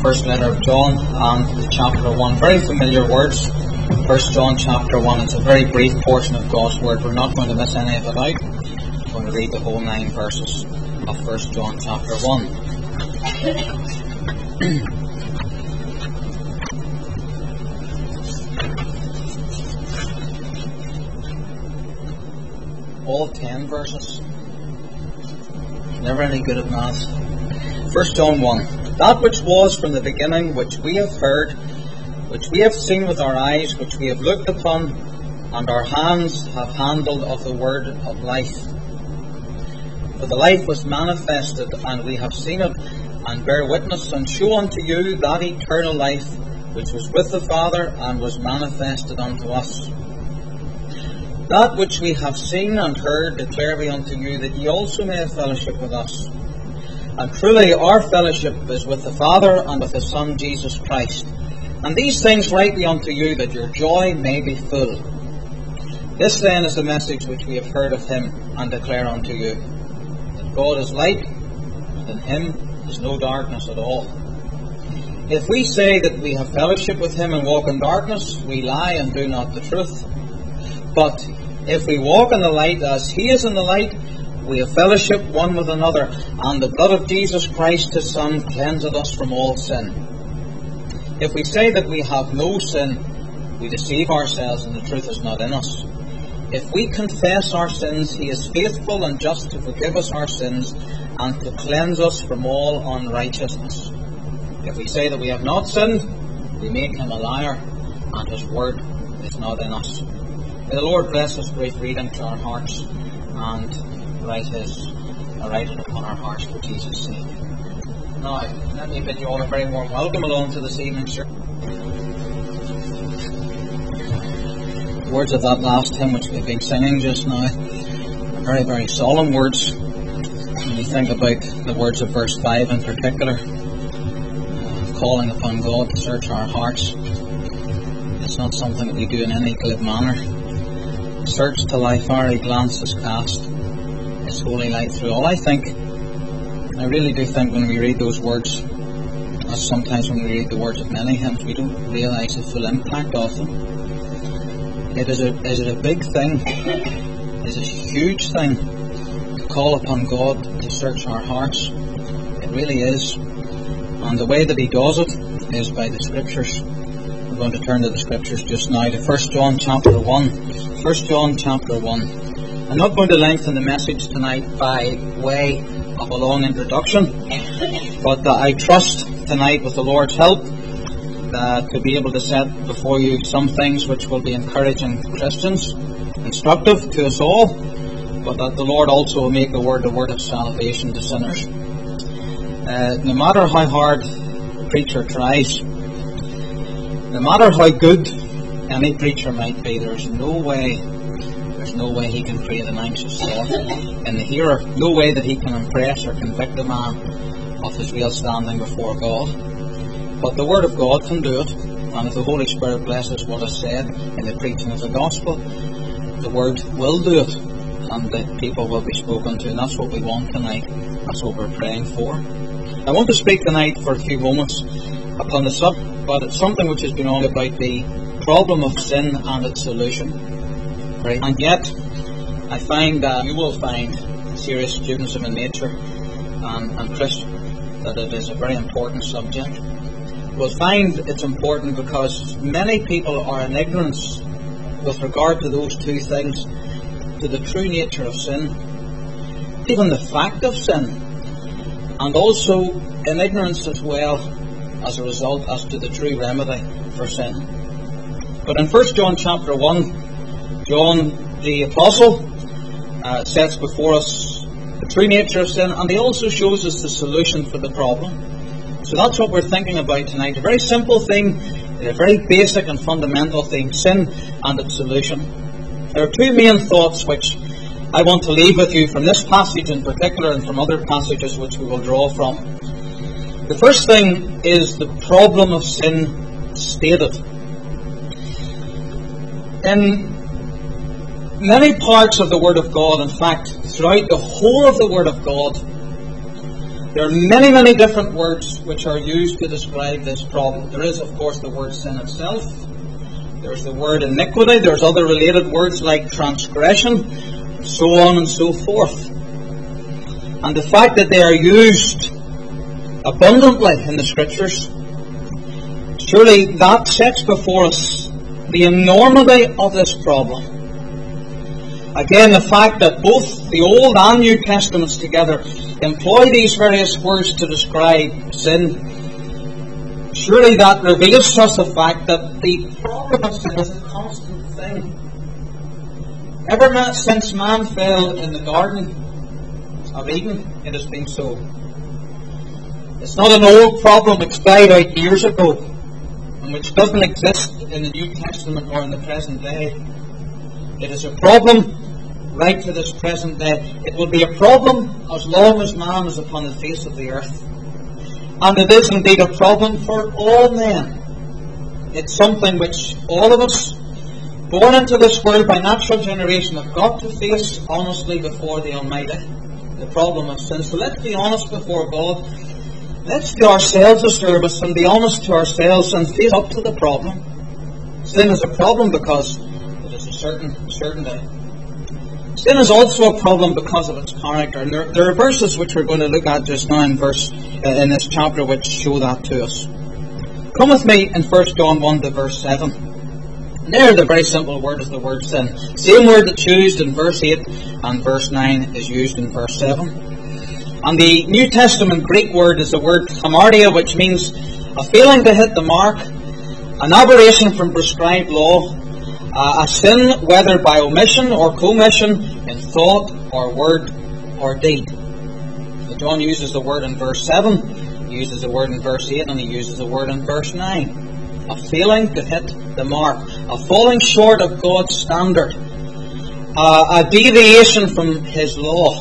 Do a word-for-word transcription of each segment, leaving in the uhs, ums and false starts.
first letter of John and chapter one. Very familiar words. First John chapter one. It's a very brief portion of God's Word. We're not going to miss any of it out. We're going to read the whole nine verses of First John chapter one. All ten verses. Never any good at maths. First John one. That which was from the beginning, which we have heard, which we have seen with our eyes, which we have looked upon, and our hands have handled of the word of life. For the life was manifested, and we have seen it, and bear witness, and show unto you that eternal life, which was with the Father, and was manifested unto us. That which we have seen and heard declare we unto you, that ye also may have fellowship with us. And truly our fellowship is with the Father and with His Son Jesus Christ. And these things write we unto you, that your joy may be full. This then is the message which we have heard of Him, and declare unto you, that God is light, and in Him is no darkness at all. If we say that we have fellowship with Him and walk in darkness, we lie and do not the truth. But if we walk in the light as He is in the light, we have fellowship one with another, and the blood of Jesus Christ His Son cleanseth us from all sin. If we say that we have no sin, we deceive ourselves, and the truth is not in us. If we confess our sins, He is faithful and just to forgive us our sins, and to cleanse us from all unrighteousness. If we say that we have not sinned, we make Him a liar, and His word is not in us. May the Lord bless this brief reading to our hearts, and write His, write it upon our hearts for Jesus' sake. Now, let me bid you all a very warm welcome along to this evening's service. Words of that last hymn which we've been singing just now, very, very solemn words. When you think about the words of verse five in particular, uh, calling upon God to search our hearts. It's not something that we do in any glib manner. Search till thy fiery glance is cast, His holy light through all. I think, I really do think when we read those words, as sometimes when we read the words of many hymns, we don't realise the full impact of them. It is a, is it a big thing? It is a huge thing to call upon God to search our hearts. It really is. And the way that He does it is by the Scriptures. I'm going to turn to the Scriptures just now, to First John chapter one. First John chapter one. I'm not going to lengthen the message tonight by way of a long introduction, but uh, I trust tonight with the Lord's help uh, to be able to set before you some things which will be encouraging Christians, instructive to us all, but that the Lord also will make the word a word of salvation to sinners. Uh, no matter how hard the preacher tries, no matter how good any preacher might be, there's no way There's no way he can create an anxious thought in the hearer. No way that he can impress or convict a man of his real standing before God. But the Word of God can do it. And if the Holy Spirit blesses what is said in the preaching of the Gospel, the Word will do it. And the people will be spoken to. And that's what we want tonight. That's what we're praying for. I want to speak tonight for a few moments upon the subject, but it's something which has been all about the problem of sin and its solution. And yet, I find that you will find, serious students of nature and, and Christians, that it is a very important subject. We'll find it's important because many people are in ignorance with regard to those two things, to the true nature of sin, even the fact of sin, and also in ignorance as well as a result as to the true remedy for sin. But in First John chapter one, John the Apostle uh, sets before us the true nature of sin, and he also shows us the solution for the problem. So that's what we're thinking about tonight. A very simple thing, a very basic and fundamental thing, sin and its solution. There are two main thoughts which I want to leave with you from this passage in particular and from other passages which we will draw from. The first thing is the problem of sin stated. In many parts of the Word of God, in fact, throughout the whole of the Word of God, There are many, many different words which are used to describe this problem. There is, of course, the word sin itself. There's the word iniquity. There's other related words like transgression, so on and so forth. And the fact that they are used abundantly in the Scriptures, surely that sets before us the enormity of this problem. Again, the fact that both the Old and New Testaments together employ these various words to describe sin, surely that reveals to us the fact that the problem of sin is a constant thing. Ever since man fell in the Garden of Eden, it has been so. It's not an old problem which died out years ago, and which doesn't exist in the New Testament or in the present day. It is a problem right to this present day. It will be a problem as long as man is upon the face of the earth. And it is indeed a problem for all men. It's something which all of us, born into this world by natural generation, have got to face honestly before the Almighty. The problem of sin. So let's be honest before God. Let's do ourselves a service and be honest to ourselves and face up to the problem. Sin is a problem because it is a certain certainty. Sin is also a problem because of its character. And there, there are verses which we're going to look at just now in verse uh, in this chapter which show that to us. Come with me in First John one to verse seven. There, the very simple word is the word sin. Same word that's used in verse eight and verse nine is used in verse seven. And the New Testament Greek word is the word hamartia, which means a failing to hit the mark, an aberration from prescribed law, uh, a sin whether by omission or commission in thought or word or deed. So John uses the word in verse seven, he uses the word in verse eight, and he uses the word in verse nine. A failing to hit the mark, a falling short of God's standard, uh, a deviation from His law.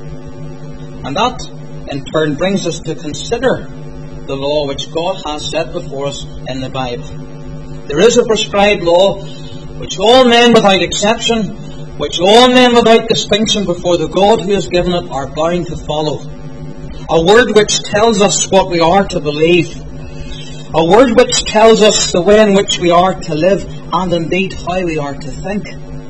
And that, in turn, brings us to consider the law which God has set before us in the Bible. There is a prescribed law which all men without exception, which all men without distinction before the God who has given it are bound to follow. A word which tells us what we are to believe. A word which tells us the way in which we are to live and indeed how we are to think.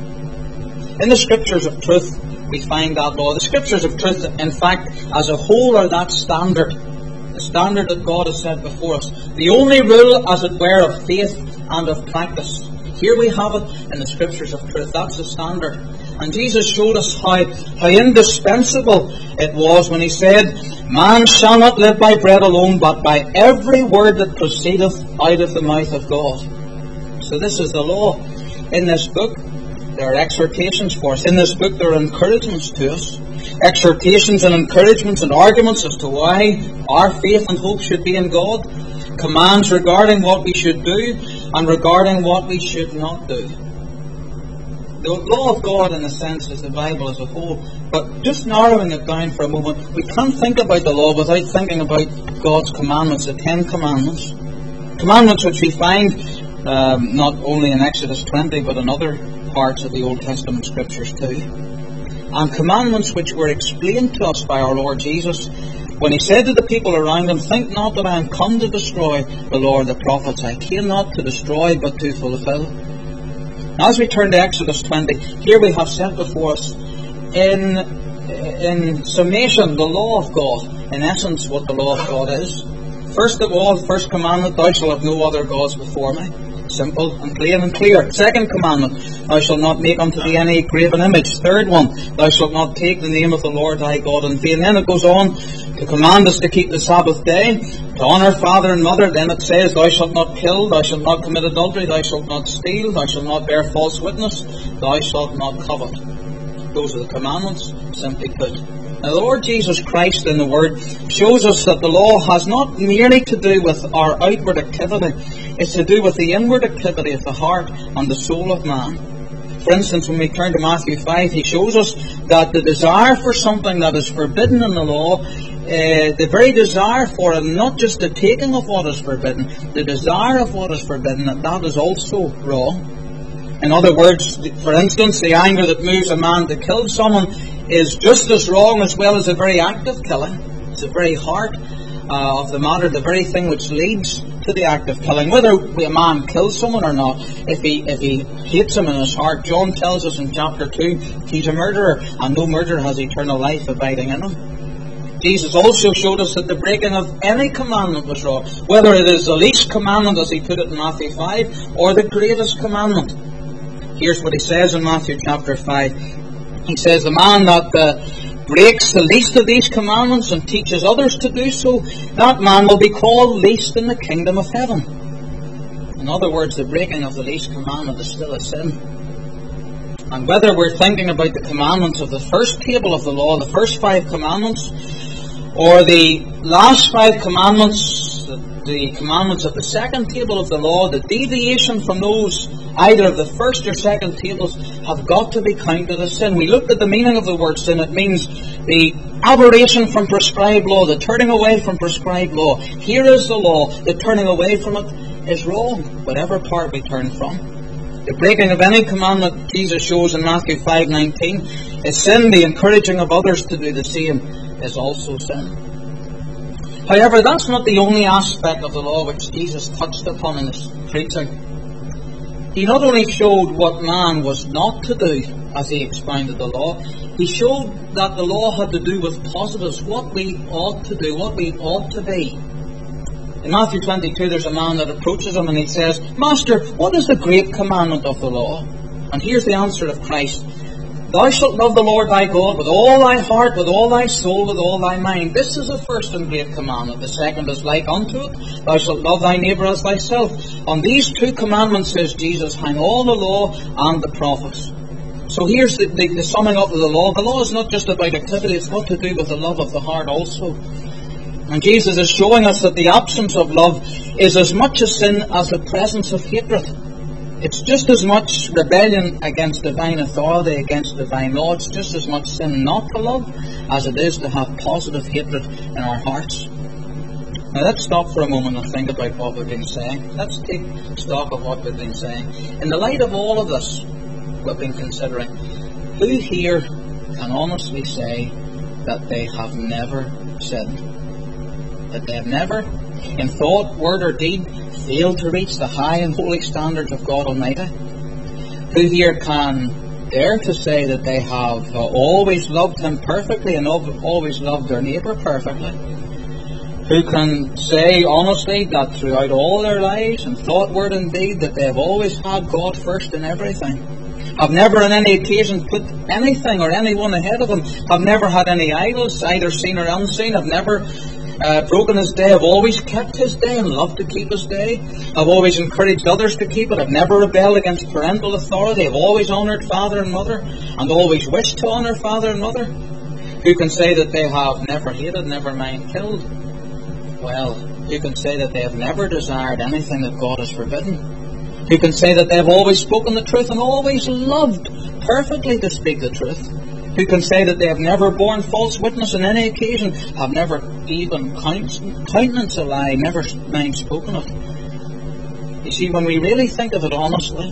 In the Scriptures of truth, we find that law. The Scriptures of truth, in fact, as a whole are that standard. The standard that God has set before us. The only rule, as it were, of faith and of practice. Here we have it in the Scriptures of truth. That's the standard. And Jesus showed us how, how indispensable it was when He said, Man shall not live by bread alone, but by every word that proceedeth out of the mouth of God. So this is the law. In this book, there are exhortations for us. In this book, there are encouragements to us. Exhortations and encouragements and arguments as to why our faith and hope should be in God. Commands regarding what we should do and regarding what we should not do. The law of God, in a sense, is the Bible as a whole. But just narrowing it down for a moment, we can't think about the law without thinking about God's commandments, the Ten Commandments. Commandments which we find um, not only in Exodus twenty, but in other parts of the Old Testament Scriptures too. And commandments which were explained to us by our Lord Jesus when He said to the people around Him, Think not that I am come to destroy the law or the prophets. I came not to destroy, but to fulfill. Now, as we turn to Exodus twenty, here we have set before us in, in summation the law of God. In essence, what the law of God is. First of all, first commandment, Thou shalt have no other gods before me. Simple and plain and clear. Second commandment, Thou shalt not make unto thee any graven image. Third one, Thou shalt not take the name of the Lord thy God in vain. Then it goes on to command us to keep the Sabbath day, to honour father and mother. Then it says, Thou shalt not kill, Thou shalt not commit adultery, Thou shalt not steal, Thou shalt not bear false witness, Thou shalt not covet. Those are the commandments, simply put. Now, the Lord Jesus Christ in the Word shows us that the law has not merely to do with our outward activity, it's to do with the inward activity of the heart and the soul of man. For instance, when we turn to Matthew five, He shows us that the desire for something that is forbidden in the law, uh, the very desire for it, not just the taking of what is forbidden, the desire of what is forbidden, that that is also wrong. In other words, for instance, the anger that moves a man to kill someone is just as wrong as well as the very act of killing. the very heart uh, of the matter, the very thing which leads to the act of killing. Whether a man kills someone or not, if he if he hates him in his heart, John tells us in chapter two, he's a murderer, and no murderer has eternal life abiding in him. Jesus also showed us that the breaking of any commandment was wrong, whether it is the least commandment, as he put it in Matthew five, or the greatest commandment. Here's what he says in Matthew chapter five. He says, the man that uh, breaks the least of these commandments and teaches others to do so, that man will be called least in the kingdom of heaven. In other words, the breaking of the least commandment is still a sin. And whether we're thinking about the commandments of the first table of the law, the first five commandments, or the last five commandments, the, the commandments of the second table of the law, the deviation from those, either of the first or second tables, have got to be counted as sin. We looked at the meaning of the word sin. It means the aberration from prescribed law, the turning away from prescribed law. Here is the law. The turning away from it is wrong, whatever part we turn from. The breaking of any commandment, Jesus shows in Matthew five nineteen, is sin. The encouraging of others to do the same is also sin. However, that's not the only aspect of the law which Jesus touched upon in his preaching. He not only showed what man was not to do as he expounded the law, he showed that the law had to do with positives, what we ought to do, what we ought to be. In Matthew twenty-two, there's a man that approaches him and he says, Master, what is the great commandment of the law? And here's the answer of Christ. Thou shalt love the Lord thy God with all thy heart, with all thy soul, with all thy mind. This is the first and great commandment. The second is like unto it. Thou shalt love thy neighbour as thyself. On these two commandments, says Jesus, hang all the law and the prophets. So here's the, the, the summing up of the law. The law is not just about activity, it's got to do with the love of the heart also. And Jesus is showing us that the absence of love is as much a sin as the presence of hatred. It's just as much rebellion against divine authority, against divine law. It's just as much sin not to love as it is to have positive hatred in our hearts. Now let's stop for a moment and think about what we've been saying. Let's take stock of what we've been saying. In the light of all of this we've been considering, who here can honestly say that they have never sinned? That they have never, in thought, word or deed, failed to reach the high and holy standards of God Almighty? Who here can dare to say that they have uh, always loved Him perfectly and always loved their neighbour perfectly? Who can say honestly that throughout all their lives, in thought, word and deed, that they have always had God first in everything? Have never on any occasion put anything or anyone ahead of Him? Have never had any idols, either seen or unseen? Have never Uh, broken His day, have always kept His day and loved to keep His day, have always encouraged others to keep it, have never rebelled against parental authority, have always honoured father and mother, and always wished to honour father and mother? Who can say that they have never hated, never mind killed? Well, who can say that they have never desired anything that God has forbidden? Who can say that they have always spoken the truth and always loved perfectly to speak the truth? Who can say that they have never borne false witness on any occasion, have never even countenanced a lie, never mind spoken it? You see, when we really think of it honestly,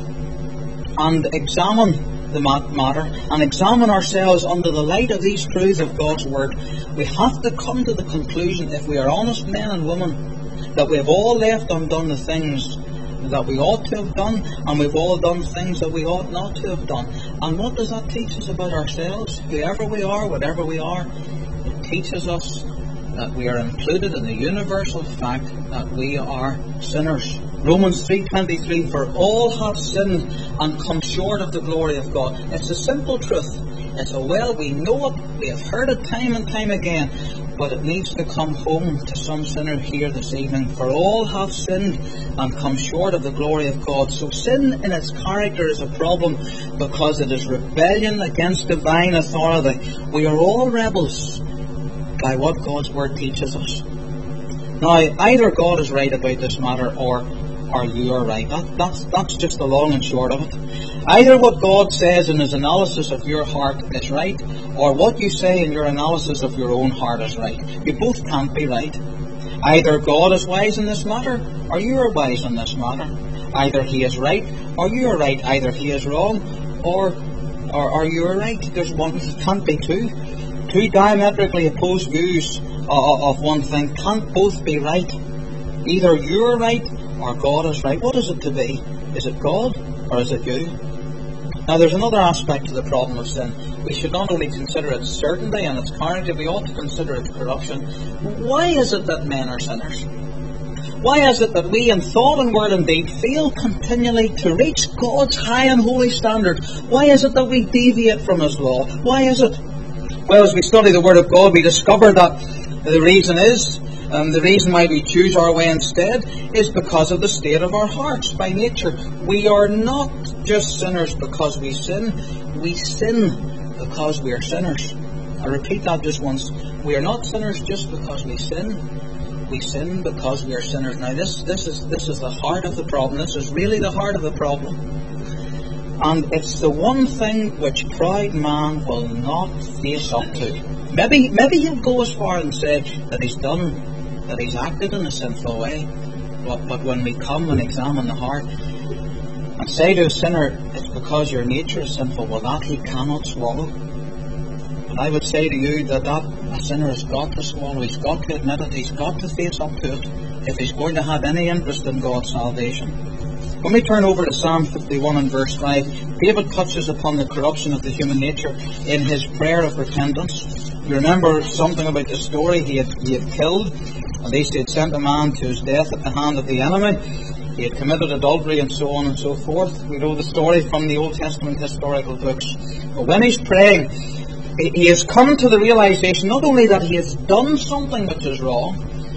and examine the matter, and examine ourselves under the light of these truths of God's Word, we have to come to the conclusion, if we are honest men and women, that we have all left undone the things that we ought to have done, and we've all done things that we ought not to have done. And what does that teach us about ourselves? Whoever we are, whatever we are, it teaches us that we are included in the universal fact that we are sinners. Romans three twenty-three, for all have sinned and come short of the glory of God. It's a simple truth. It's a well, we know it, we have heard it time and time again, but it needs to come home to some sinner here this evening. For all have sinned and come short of the glory of God. So sin in its character is a problem because it is rebellion against divine authority. We are all rebels by what God's Word teaches us. Now, either God is right about this matter or, or you are right. That, that's, that's just the long and short of it. Either what God says in His analysis of your heart is right, or what you say in your analysis of your own heart is right. You both can't be right. Either God is wise in this matter, or you are wise in this matter. Either He is right, or you are right. Either He is wrong, or or, or you are right. There's one, it can't be two. two diametrically opposed views of, of one thing can't both be right. Either you're right or God is right. What is it to be? Is it God or is it you? Now there's another aspect to the problem of sin. We should not only consider its certainty and its carnage, we ought to consider its corruption. Why is it that men are sinners? Why is it that we in thought and word and deed fail continually to reach God's high and holy standard? Why is it that we deviate from His law? Why is it? Well, as we study the Word of God, we discover that the reason is, um, the reason why we choose our way instead, is because of the state of our hearts. By nature, we are not just sinners because we sin. We sin because we are sinners. I repeat that just once. We are not sinners just because we sin. We sin because we are sinners. Now this, this is this is the heart of the problem. This is really the heart of the problem. And it's the one thing which proud man will not face up to. Maybe maybe he'll go as far and say that he's done, that he's acted in a sinful way. But, but when we come and examine the heart and say to a sinner, it's because your nature is sinful, well, that he cannot swallow. And I would say to you that, that a sinner has got to swallow, he's got to admit it, he's got to face up to it if he's going to have any interest in God's salvation. When we turn over to Psalm fifty-one and verse five, David touches upon the corruption of the human nature in his prayer of repentance. You remember something about the story. He had, he had killed, at least he had sent a man to his death at the hand of the enemy. He had committed adultery and so on and so forth. We know the story from the Old Testament historical books. But when he's praying, he has come to the realization not only that he has done something which is wrong,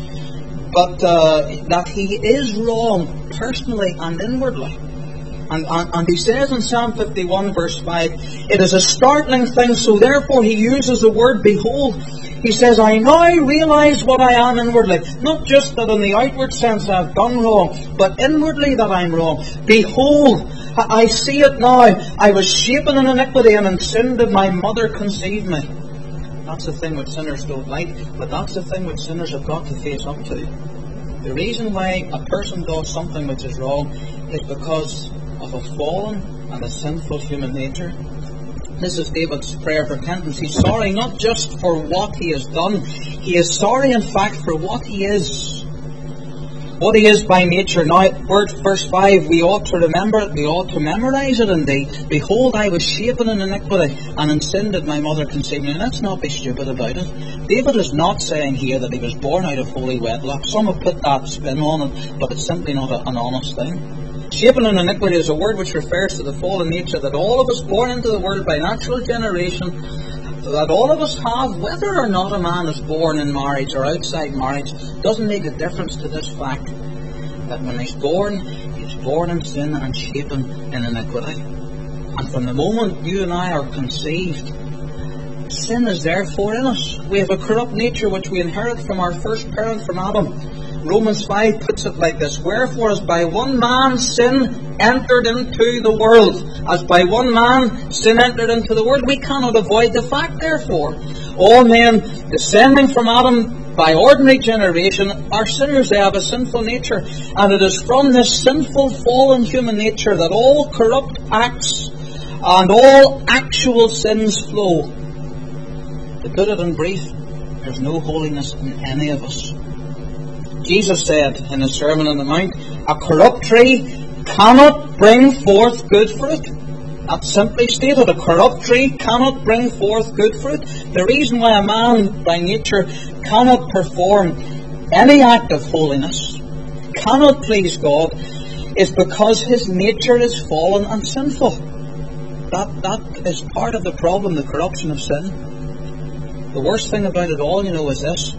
but uh, that he is wrong personally and inwardly. And, and, and he says in Psalm fifty-one verse five, it is a startling thing, so therefore he uses the word behold. He says, I now realize what I am inwardly. Not just that in the outward sense I've done wrong, but inwardly that I'm wrong. Behold, I see it now. I was shapen in iniquity, and in sin did my mother conceive me. That's the thing which sinners don't like, but that's the thing which sinners have got to face up to. The reason why a person does something which is wrong is because of a fallen and a sinful human nature. This is David's prayer of repentance. He's sorry not just for what he has done, he is sorry in fact for what he is. What he is by nature. Now, verse five, we ought to remember it, we ought to memorize it indeed. Behold, I was shapen in iniquity, and in sin did my mother conceive me. And let's not be stupid about it. David is not saying here that he was born out of holy wedlock. Some have put that spin on it, but it's simply not a, an honest thing. Shapen in iniquity is a word which refers to the fallen nature that all of us born into the world by natural generation, that all of us have, whether or not a man is born in marriage or outside marriage, doesn't make a difference to this fact that when he's born, he's born in sin and shapen in iniquity. And from the moment you and I are conceived, sin is therefore in us. We have a corrupt nature which we inherit from our first parent, from Adam. Romans five puts it like this, wherefore as by one man sin entered into the world, as by one man sin entered into the world, we cannot avoid the fact therefore, all men descending from Adam by ordinary generation are sinners. They have a sinful nature, and it is from this sinful fallen human nature that all corrupt acts and all actual sins flow. To put it in brief, there's no holiness in any of us. Jesus said in his Sermon on the Mount, a corrupt tree cannot bring forth good fruit. That's simply stated. A corrupt tree cannot bring forth good fruit. The reason why a man by nature cannot perform any act of holiness, cannot please God, is because his nature is fallen and sinful. That, that is part of the problem, the corruption of sin. The worst thing about it all, you know, is this.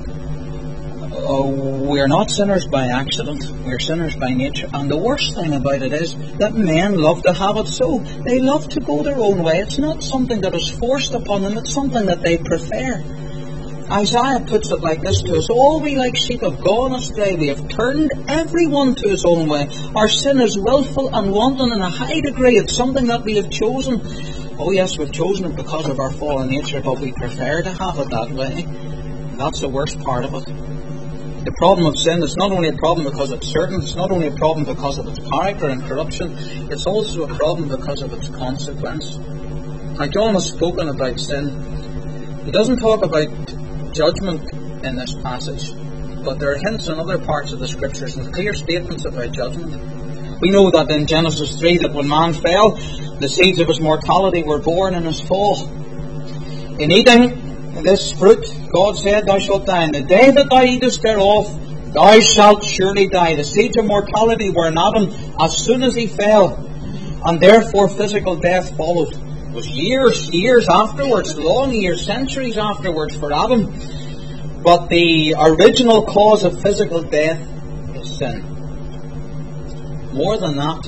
Uh, we are not sinners by accident, we are sinners by nature, and the worst thing about it is that men love to have it so. They love to go their own way. It's not something that is forced upon them, it's something that they prefer. Isaiah puts it like this to us, all we like sheep have gone astray, we have turned everyone to his own way. Our sin is willful and wanton in a high degree. It's something that we have chosen. Oh yes, we've chosen it because of our fallen nature, but we prefer to have it that way. That's the worst part of it. The problem of sin is not only a problem because it's certain, it's not only a problem because of its character and corruption, it's also a problem because of its consequence. Now, John has spoken about sin It doesn't talk about judgment in this passage, but there are hints in other parts of the Scriptures and clear statements about judgment. We know that in Genesis three that when man fell, the seeds of his mortality were born in his fall. In eating this fruit, God said, "Thou shalt die, and the day that thou eatest thereof, thou shalt surely die." The seeds of mortality were in Adam as soon as he fell, and therefore physical death followed. It was years, years afterwards, long years, centuries afterwards for Adam. But the original cause of physical death is sin. More than that,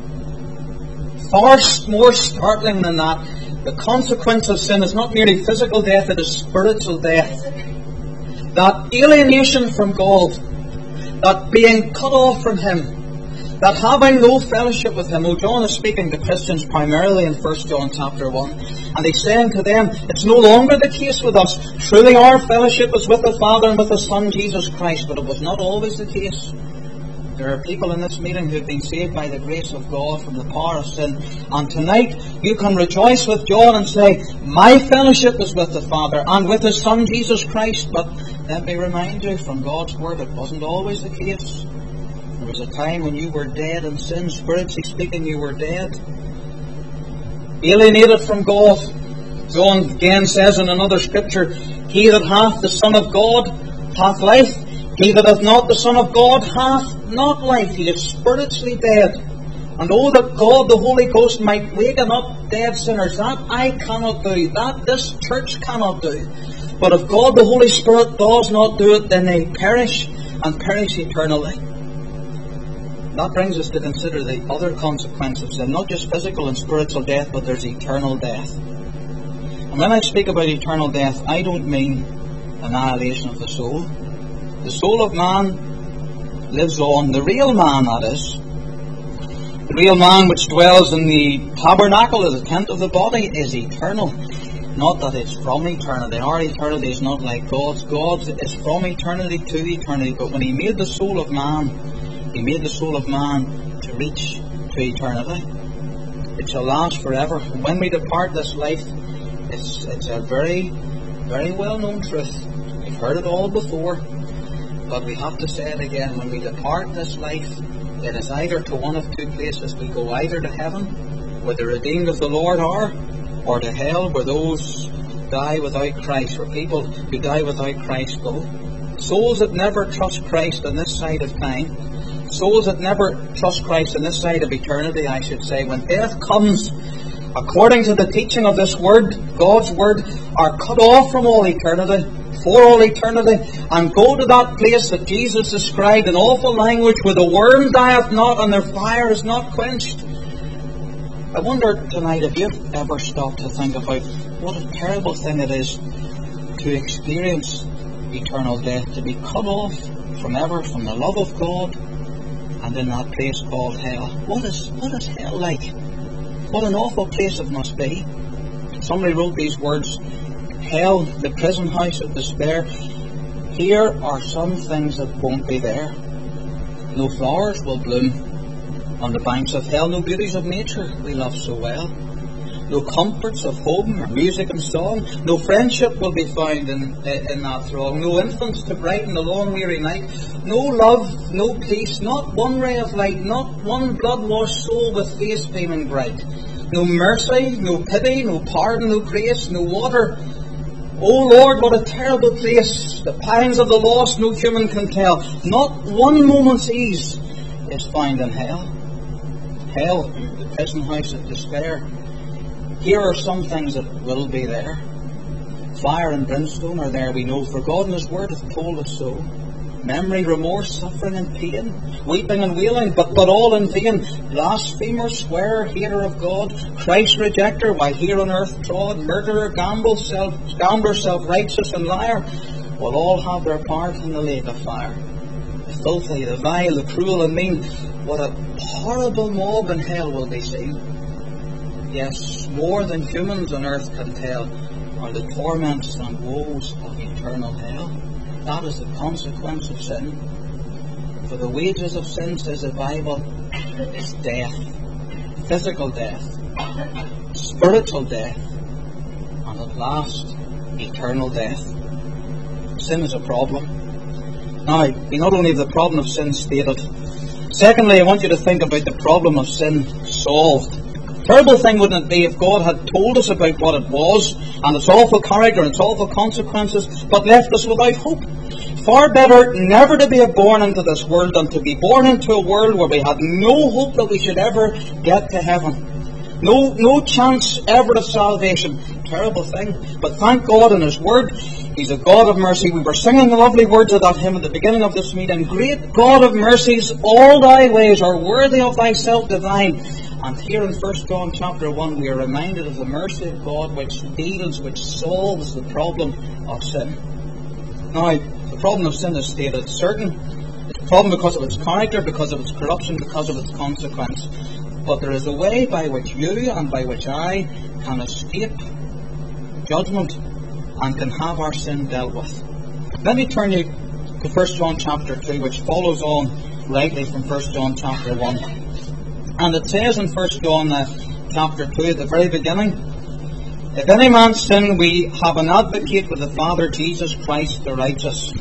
far more startling than that, the consequence of sin is not merely physical death, it is spiritual death. That alienation from God, that being cut off from Him, that having no fellowship with Him. Oh, John is speaking to Christians primarily in First John chapter one, and he's saying to them, it's no longer the case with us. Truly our fellowship is with the Father and with the Son Jesus Christ, but it was not always the case. There are people in this meeting who have been saved by the grace of God from the power of sin. And tonight you can rejoice with John and say, my fellowship is with the Father and with His Son Jesus Christ. But let me remind you from God's Word, it wasn't always the case. There was a time when you were dead in sin. Spiritually speaking, you were dead. Alienated from God. John again says in another scripture, he that hath the Son of God hath life. He that hath not the Son of God hath not life. He is spiritually dead. And oh, that God the Holy Ghost might waken up dead sinners. That I cannot do. That this church cannot do. But if God the Holy Spirit does not do it, then they perish and perish eternally. That brings us to consider the other consequences of sin. Not just physical and spiritual death, but there's eternal death. And when I speak about eternal death, I don't mean annihilation of the soul. The soul of man lives on. The real man, that is. The real man which dwells in the tabernacle, or the tent of the body, is eternal. Not that it's from eternity. Our eternity is not like God's. God's is from eternity to eternity. But when He made the soul of man, He made the soul of man to reach to eternity. It shall last forever. When we depart this life, it's, it's a very, very well-known truth. We've heard it all before. But we have to say it again. When we depart this life, it is either to one of two places. We go either to heaven, where the redeemed of the Lord are, or to hell, where those die without Christ, or people who die without Christ go. Souls that never trust Christ on this side of time, souls that never trust Christ on this side of eternity, I should say, when death comes, according to the teaching of this Word, God's Word, are cut off from all eternity, for all eternity, and go to that place that Jesus described in awful language, where the worm dieth not and their fire is not quenched. I wonder tonight if you've ever stopped to think about what a terrible thing it is to experience eternal death, to be cut off from ever from the love of God, and in that place called hell. What is what is hell like? What an awful place it must be. Somebody wrote these words, hell, the prison house of despair. Here are some things that won't be there. No flowers will bloom on the banks of hell, no beauties of nature we love so well, no comforts of home or music and song, no friendship will be found in, in that throng, no infants to brighten the long weary night, no love, no peace, not one ray of light, not one blood-washed soul with face beaming bright, no mercy, no pity, no pardon, no grace, no water. Oh Lord, what a terrible place. The pangs of the lost no human can tell. Not one moment's ease is found in hell. Hell, the prison house of despair. Here are some things that will be there. Fire and brimstone are there, we know, for God in His Word hath told us so. Memory, remorse, suffering and pain, weeping and wailing, but, but all in vain. Blasphemer, swearer, hater of God, Christ rejecter, while here on earth trod, murderer, gambler, self, gambler, self-righteous and liar, will all have their part in the lake of fire. The filthy, the vile, the cruel and mean, what a horrible mob in hell will be seen. Yes, more than humans on earth can tell are the torments and woes of eternal hell. That is the consequence of sin. For the wages of sin, says the Bible, is death. Physical death. Spiritual death. And at last, eternal death. Sin is a problem. Now, we not only have the problem of sin stated, secondly, I want you to think about the problem of sin solved. Terrible thing wouldn't it be if God had told us about what it was, and its awful character and its awful consequences, but left us without hope. Far better never to be born into this world than to be born into a world where we had no hope that we should ever get to heaven. No, no chance ever of salvation. Terrible thing. But thank God in His Word, He's a God of mercy. We were singing the lovely words of that hymn at the beginning of this meeting. Great God of mercies, all thy ways are worthy of thyself divine. And here in First John chapter one, we are reminded of the mercy of God which deals, which solves the problem of sin. Now, the problem of sin is stated certain. It's a problem because of its character, because of its corruption, because of its consequence. But there is a way by which you and by which I can escape judgment and can have our sin dealt with. Let me turn you to First John chapter two, which follows on rightly from First John chapter one. And it says in First John uh, chapter two at the very beginning, if any man sin, we have an advocate with the Father, Jesus Christ the righteous.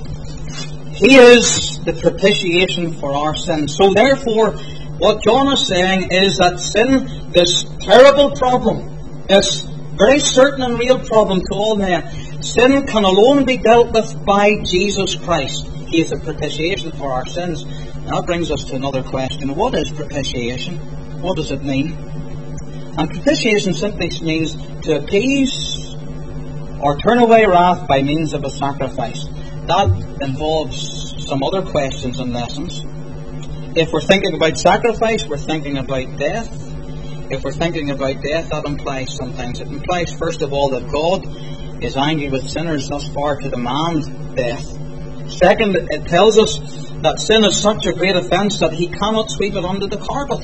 He is the propitiation for our sins. So therefore, what John is saying is that sin, this terrible problem, this very certain and real problem to all men, sin can alone be dealt with by Jesus Christ. He is the propitiation for our sins. And that brings us to another question. What is propitiation? What does it mean? And propitiation simply means to appease or turn away wrath by means of a sacrifice. That involves some other questions and lessons. If we're thinking about sacrifice, we're thinking about death. If we're thinking about death, that implies sometimes. It implies, first of all, that God is angry with sinners thus far to demand death. Second, it tells us that sin is such a great offence that He cannot sweep it under the carpet.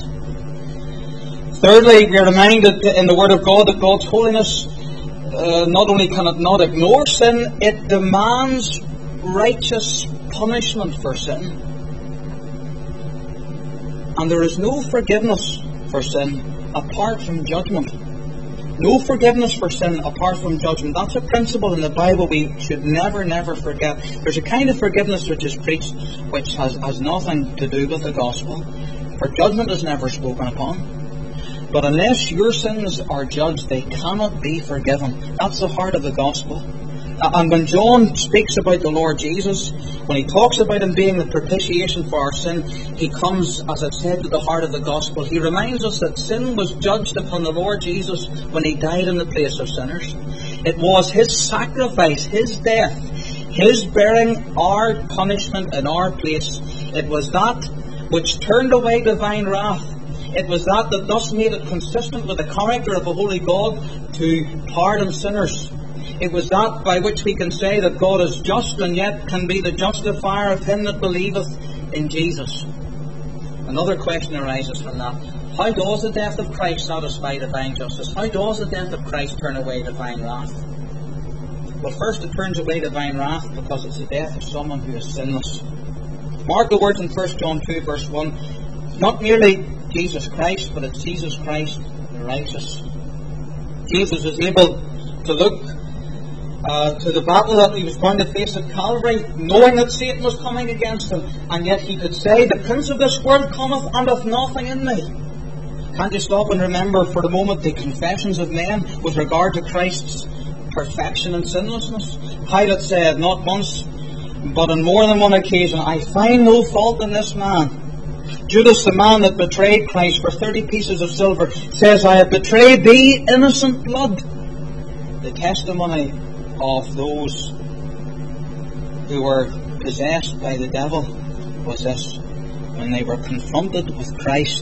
Thirdly, we are reminded in the Word of God that God's holiness uh, not only can it not ignore sin, it demands righteous punishment for sin. And there is no forgiveness for sin apart from judgment. No forgiveness for sin apart from judgment. That's a principle in the Bible we should never, never forget. There's a kind of forgiveness which is preached which has, has nothing to do with the gospel. For judgment is never spoken upon. But unless your sins are judged, they cannot be forgiven. That's the heart of the gospel. And when John speaks about the Lord Jesus, when he talks about Him being the propitiation for our sin, he comes, as I've said, to the heart of the gospel. He reminds us that sin was judged upon the Lord Jesus when He died in the place of sinners. It was His sacrifice, His death, His bearing our punishment in our place. It was that which turned away divine wrath. It was that that thus made it consistent with the character of a holy God to pardon sinners. It was that by which we can say that God is just and yet can be the justifier of him that believeth in Jesus. Another question arises from that. How does the death of Christ satisfy divine justice? How does the death of Christ turn away divine wrath? Well, first it turns away divine wrath because it's the death of someone who is sinless. Mark the words in First John two verse one. Not merely Jesus Christ, but it's Jesus Christ the righteous. Jesus was able to look uh, to the battle that he was going to face at Calvary, knowing that Satan was coming against him, and yet he could say, the prince of this world cometh and hath nothing in me. Can't you stop and remember for the moment the confessions of men with regard to Christ's perfection and sinlessness? Pilate said, not once, but on more than one occasion, I find no fault in this man. Judas, the man that betrayed Christ for thirty pieces of silver, says, I have betrayed thee, innocent blood. The testimony of those who were possessed by the devil was this. When they were confronted with Christ,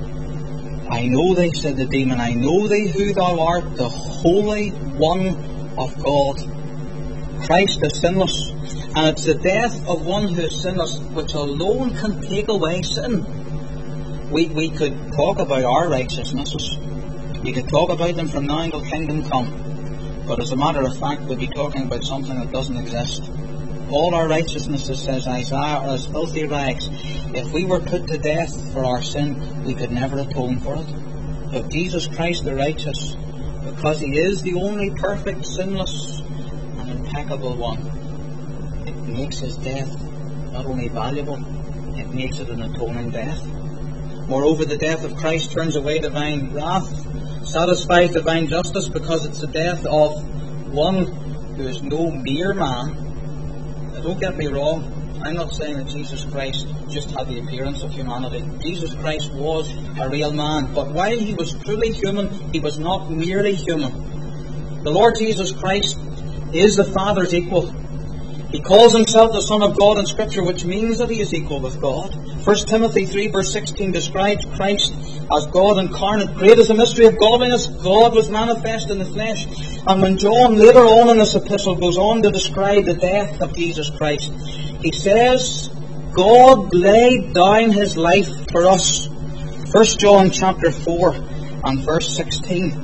I know thee, said the demon, I know thee who thou art, the Holy One of God. Christ is sinless. And it's the death of one who is sinless which alone can take away sin. We we could talk about our righteousnesses. We could talk about them from now until kingdom come. But as a matter of fact, we'd be talking about something that doesn't exist. All our righteousnesses, says Isaiah, are as filthy rags. If we were put to death for our sin, we could never atone for it. But Jesus Christ the righteous, because He is the only perfect, sinless, impeccable one. It makes his death not only valuable, it makes it an atoning death. Moreover, the death of Christ turns away divine wrath, satisfies divine justice, because it's the death of one who is no mere man. Now, don't get me wrong, I'm not saying that Jesus Christ just had the appearance of humanity. Jesus Christ was a real man, but while he was truly human, he was not merely human. The Lord Jesus Christ is the Father's equal. He calls himself the Son of God in Scripture, which means that he is equal with God. First Timothy three verse sixteen describes Christ as God incarnate. Great is the mystery of godliness. God was manifest in the flesh. And when John later on in this epistle goes on to describe the death of Jesus Christ, he says, God laid down his life for us. First John chapter four and verse sixteen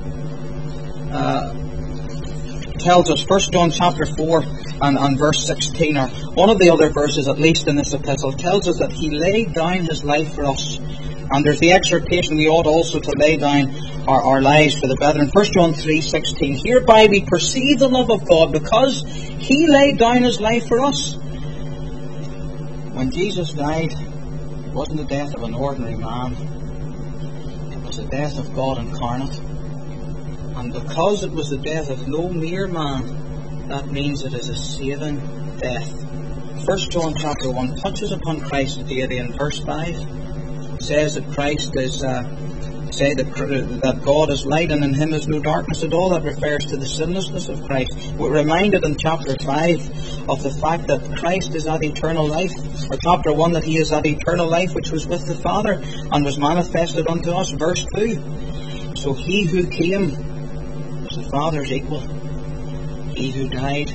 uh, tells us, First John chapter four and, and verse sixteen, or one of the other verses at least in this epistle, tells us that he laid down his life for us. And there's the exhortation we ought also to lay down our, our lives for the brethren. First John three sixteen, hereby we perceive the love of God, because he laid down his life for us. When Jesus died, it wasn't the death of an ordinary man. It was the death of God incarnate. And because it was the death of no mere man, that means it is a saving death. First John chapter one touches upon Christ's deity in verse five. It says that Christ is, uh, say that, that God is light and in him is no darkness at all. That refers to the sinlessness of Christ. We're reminded in chapter five of the fact that Christ is that eternal life, or chapter one that he is that eternal life which was with the Father and was manifested unto us. Verse two. So he who came was the Father's equal. He who died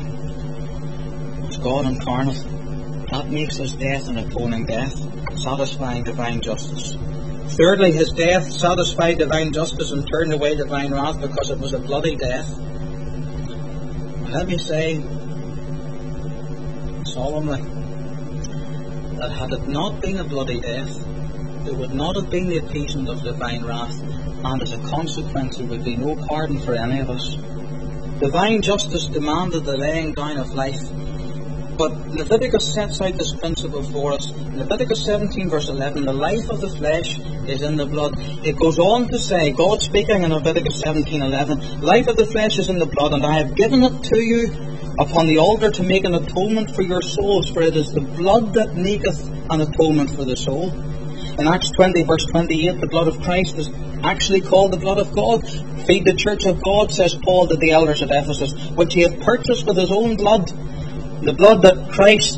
was God incarnate. That makes his death an atoning death, satisfying divine justice. Thirdly, his death satisfied divine justice and turned away divine wrath, because it was a bloody death. Let me say solemnly that had it not been a bloody death, there would not have been the appeasement of divine wrath, and as a consequence there would be no pardon for any of us. Divine justice demanded the laying down of life. But Leviticus sets out this principle for us. In Leviticus seventeen verse eleven, the life of the flesh is in the blood. It goes on to say, God speaking in Leviticus seventeen eleven, life of the flesh is in the blood, and I have given it to you upon the altar to make an atonement for your souls, for it is the blood that maketh an atonement for the soul. In Acts twenty verse twenty-eight, the blood of Christ is actually called the blood of God. Feed the church of God, says Paul to the elders at Ephesus, which he hath purchased with his own blood. The blood that Christ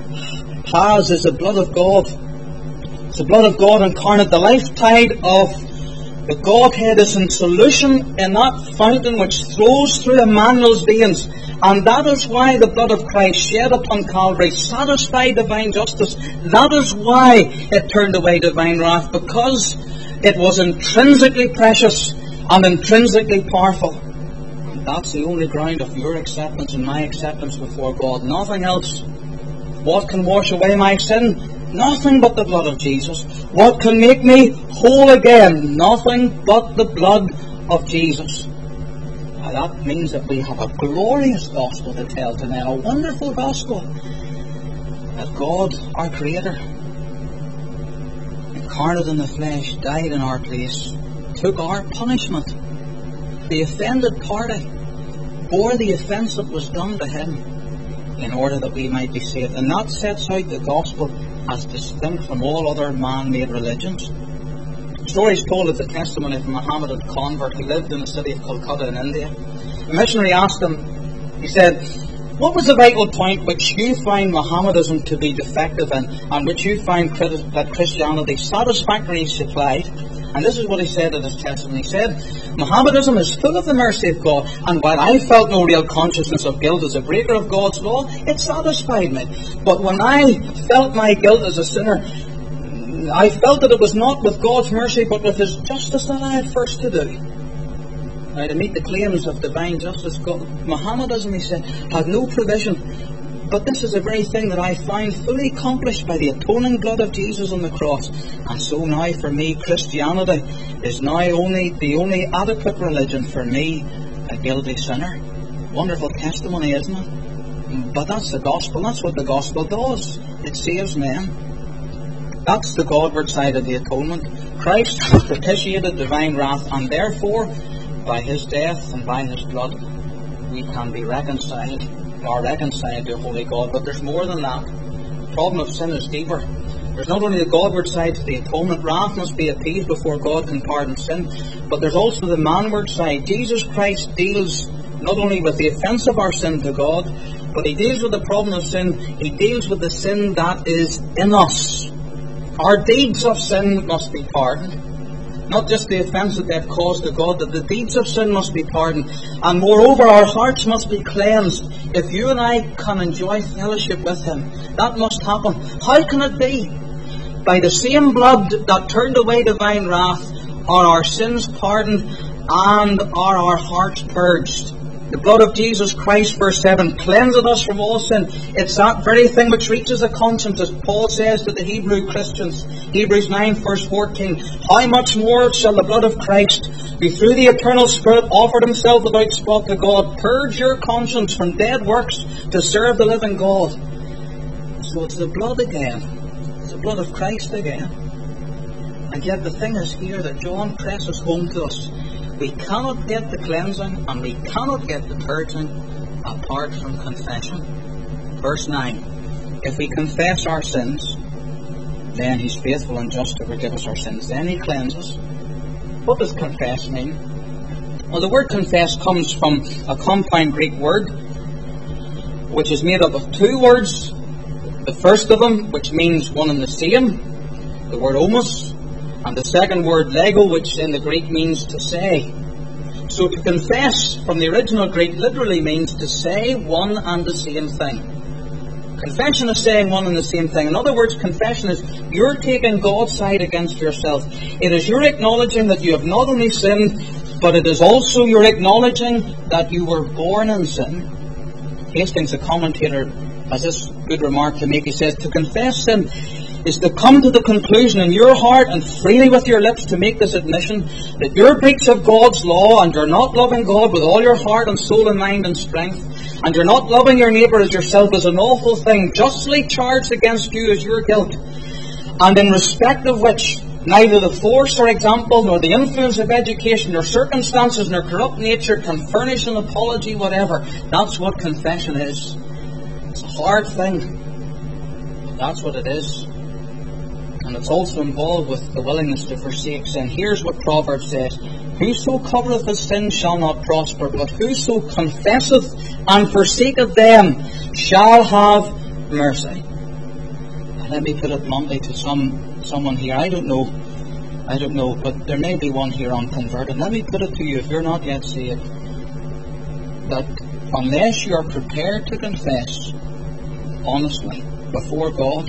has is the blood of God. It's the blood of God incarnate. The life tide of the Godhead is in solution in that fountain which flows through Emmanuel's veins. And that is why the blood of Christ shed upon Calvary satisfied divine justice. That is why it turned away divine wrath, because it was intrinsically precious and intrinsically powerful. That's the only ground of your acceptance and my acceptance before God. Nothing else. What can wash away my sin? Nothing but the blood of Jesus. What can make me whole again? Nothing but the blood of Jesus. Now that means that we have a glorious gospel to tell to men. A wonderful gospel. That God, our Creator, incarnate in the flesh, died in our place, took our punishment. The offended party bore the offence that was done to him in order that we might be saved. And that sets out the gospel as distinct from all other man-made religions. The story is told of the testimony of a Mohammedan convert who lived in the city of Calcutta in India. The missionary asked him, he said, what was the vital point which you find Mohammedanism to be defective in, and which you find that Christianity satisfactorily supplied? And this is what he said in his testimony. He said, Mohammedanism is full of the mercy of God, and while I felt no real consciousness of guilt as a breaker of God's law, it satisfied me. But when I felt my guilt as a sinner, I felt that it was not with God's mercy, but with his justice that I had first to do. Now, to meet the claims of divine justice, God, Mohammedanism, he said, had no provision. But this is the very thing that I find fully accomplished by the atoning blood of Jesus on the cross. And so now for me, Christianity is now only the only adequate religion for me, a guilty sinner. Wonderful testimony, isn't it? But that's the gospel. That's what the gospel does. It saves men. That's the Godward side of the atonement. Christ propitiated divine wrath, and therefore, by his death and by his blood, we can be reconciled, or reconciled to holy God. But there's more than that. The problem of sin is deeper. There's not only the Godward side to the atonement, wrath must be appeased before God can pardon sin, but there's also the manward side. Jesus Christ deals not only with the offence of our sin to God, but he deals with the problem of sin. He deals with the sin that is in us. Our deeds of sin must be pardoned. Not just the offence that they've caused to God, but the deeds of sin must be pardoned. And moreover, our hearts must be cleansed. If you and I can enjoy fellowship with him, that must happen. How can it be? By the same blood that turned away divine wrath, are our sins pardoned and are our hearts purged. The blood of Jesus Christ, verse seven, cleanseth us from all sin. It's that very thing which reaches the conscience, as Paul says to the Hebrew Christians. Hebrews nine, verse fourteen. How much more shall the blood of Christ, who through the eternal Spirit offered himself without spot to God, purge your conscience from dead works to serve the living God? So it's the blood again. It's the blood of Christ again. And yet the thing is here that John presses home to us. We cannot get the cleansing and we cannot get the purging apart from confession. Verse nine. If we confess our sins, then he's faithful and just to forgive us our sins. Then he cleanses. What does confess mean? Well, the word confess comes from a compound Greek word, which is made up of two words. The first of them, which means one and the same, the word homos, and the second word lego, which in the Greek means to say. So to confess from the original Greek literally means to say one and the same thing. Confession is saying one and the same thing. In other words, confession is you're taking God's side against yourself. It is you're acknowledging that you have not only sinned, but it is also you're acknowledging that you were born in sin. Hastings, a commentator, has this good remark to make. He says, to confess sin is to come to the conclusion in your heart and freely with your lips to make this admission that your breach of God's law and you're not loving God with all your heart and soul and mind and strength, and you're not loving your neighbour as yourself, is an awful thing justly charged against you as your guilt, and in respect of which neither the force or example nor the influence of education nor circumstances nor corrupt nature can furnish an apology whatever. That's what confession is. It's a hard thing, but that's what it is. And it's also involved with the willingness to forsake sin. Here's what Proverbs says. Whoso covereth his sin shall not prosper, but whoso confesseth and forsaketh them shall have mercy. And let me put it bluntly to some someone here. I don't know, I don't know, but there may be one here unconverted. Let me put it to you, if you're not yet saved, that unless you are prepared to confess honestly before God,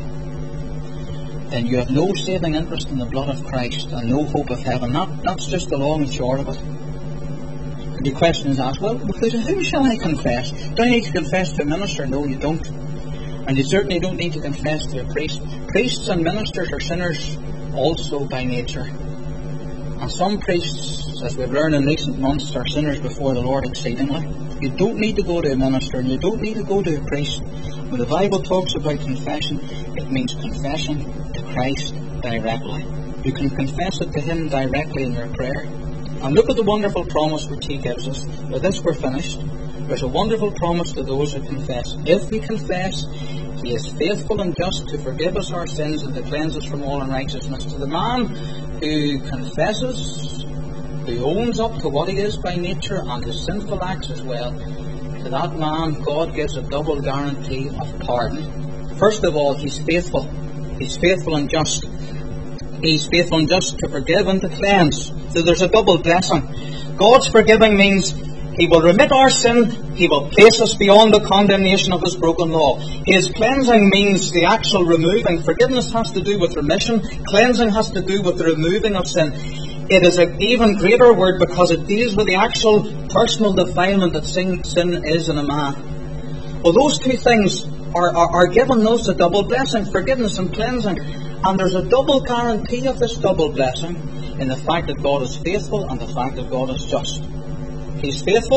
then you have no saving interest in the blood of Christ and no hope of heaven. That, that's just the long and short of it. And the question is asked, well, who shall I confess? Do I need to confess to a minister? No, you don't. And you certainly don't need to confess to a priest. Priests and ministers are sinners also by nature. And some priests, as we've learned in recent months, are sinners before the Lord exceedingly. You don't need to go to a minister and you don't need to go to a priest. When the Bible talks about confession, it means confession to Christ directly. You can confess it to him directly in your prayer. And look at the wonderful promise which he gives us. With this we're finished. There's a wonderful promise to those who confess. If we confess, he is faithful and just to forgive us our sins and to cleanse us from all unrighteousness. To the man who confesses, who owns up to what he is by nature and his sinful acts as well, to that man God gives a double guarantee of pardon. First of all, he's faithful. He's faithful and just. He's faithful and just to forgive and to cleanse. So there's a double blessing. God's forgiving means he will remit our sin. He will place us beyond the condemnation of his broken law. His cleansing means the actual removing. Forgiveness has to do with remission. Cleansing has to do with the removing of sin. It is an even greater word because it deals with the actual personal defilement that sin, sin is in a man. Well, those two things are, are, are given us a double blessing, forgiveness and cleansing. And there's a double guarantee of this double blessing in the fact that God is faithful and the fact that God is just. He's faithful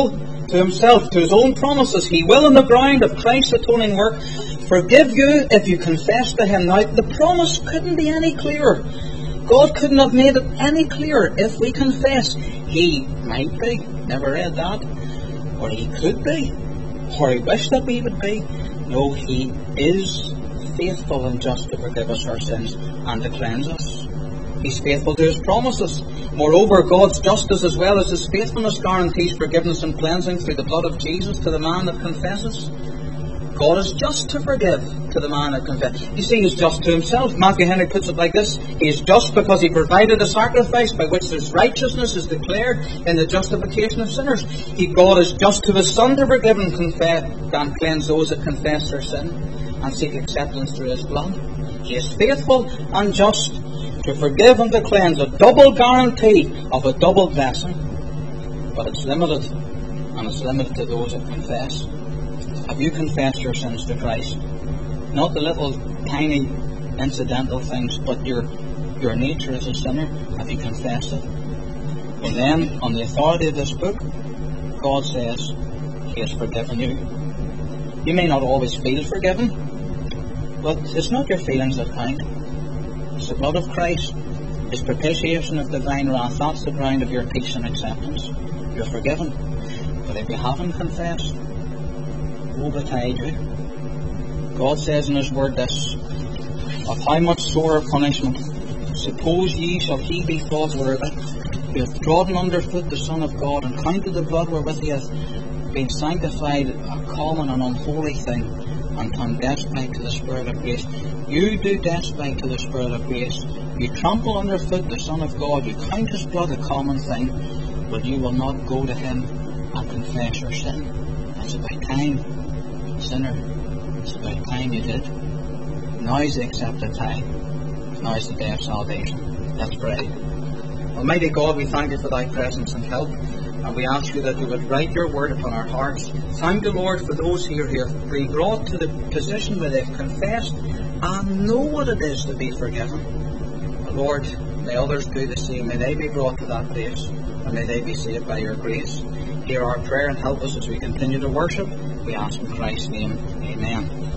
to himself, to his own promises. He will, on the ground of Christ's atoning work, forgive you if you confess to him. Now, the promise couldn't be any clearer. God couldn't have made it any clearer. If we confess, he might be, never read that, or he could be, or he wished that we would be. No, he is faithful and just to forgive us our sins and to cleanse us. He's faithful to his promises. Moreover, God's justice as well as his faithfulness guarantees forgiveness and cleansing through the blood of Jesus to the man that confesses. God is just to forgive to the man that confesses. You see, he's just to himself. Matthew Henry puts it like this: he is just because he provided a sacrifice by which his righteousness is declared in the justification of sinners. He, God is just to his Son to forgive and, confess, and cleanse those that confess their sin and seek acceptance through his blood. He is faithful and just to forgive and to cleanse, a double guarantee of a double blessing. But it's limited, and it's limited to those that confess. Have you confessed your sins to Christ? Not the little tiny incidental things, but your your nature as a sinner. Have you confessed it? Well then, on the authority of this book, God says he has forgiven you. You may not always feel forgiven, but it's not your feelings that count. It's the blood of Christ, his propitiation of divine wrath. That's the ground of your peace and acceptance. You're forgiven. But if you haven't confessed, woe betide you. God says in his word this: of how much sorer punishment, suppose ye shall he be thought worthy, who hath trodden under foot the Son of God, and counted the blood wherewith he hath been sanctified a common and unholy thing, and come despite to the Spirit of grace. You do despite to the Spirit of grace. You trample underfoot the Son of God. You count his blood a common thing, but you will not go to him and confess your sin. It's about time, sinner. It's about time you did. Now is the accepted time. Now is the day of salvation. Let's pray. Almighty God, we thank you for thy presence and help. And we ask you that you would write your word upon our hearts. Thank the Lord for those here who have been brought to the position where they've confessed and know what it is to be forgiven. Lord, may others do the same. May they be brought to that place, and may they be saved by your grace. Hear our prayer and help us as we continue to worship. We ask in Christ's name. Amen.